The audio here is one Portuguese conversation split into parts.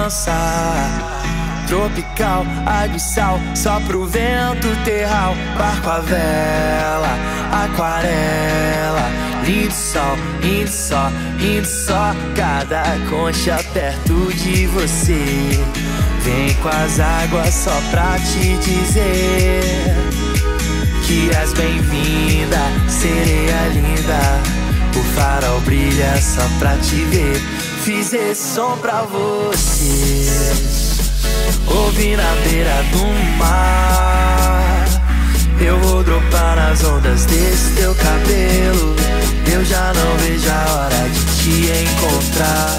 mansa, tropical, água e sal, só pro vento terral. Barco a vela, aquarela, lindo sol, indo só, indo só. Cada concha perto de você. Vem com as águas só pra te dizer que és bem-vinda, sereia linda. O farol brilha só pra te ver. Fiz esse som pra você, ouvi na beira do mar. Eu vou dropar nas ondas desse teu cabelo. Eu já não vejo a hora de te encontrar.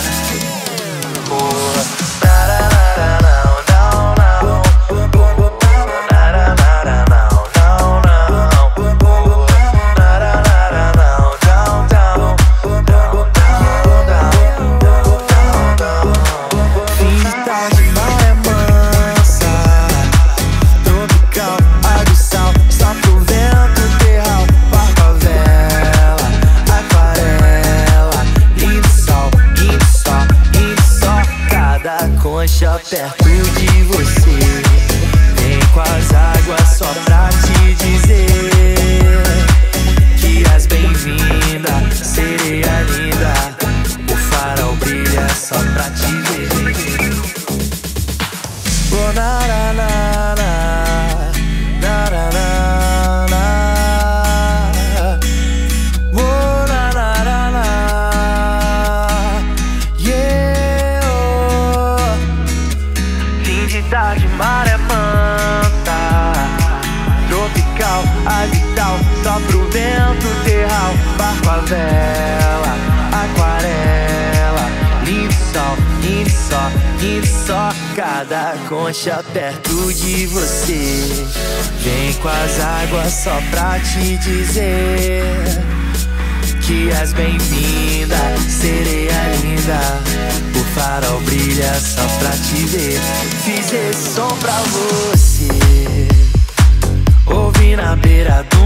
Concha perto de você. Vem com as águas só pra te dizer que és bem-vinda, sereia linda. O farol brilha só pra te ver. Oh, na, na, na, na, na, na, na, na. Oh, na, na, na, na. Yeah, oh. Fim de tarde, maré manta, tropical, agital, só pro vento terral. Barco a vela, aquarela, lindo sol, indo só, indo só. Cada concha perto de você. Vem com as águas só pra te dizer que és bem-vinda, sereia linda. O farol brilha só pra te ver. Fiz esse som pra você, ouvi na beira do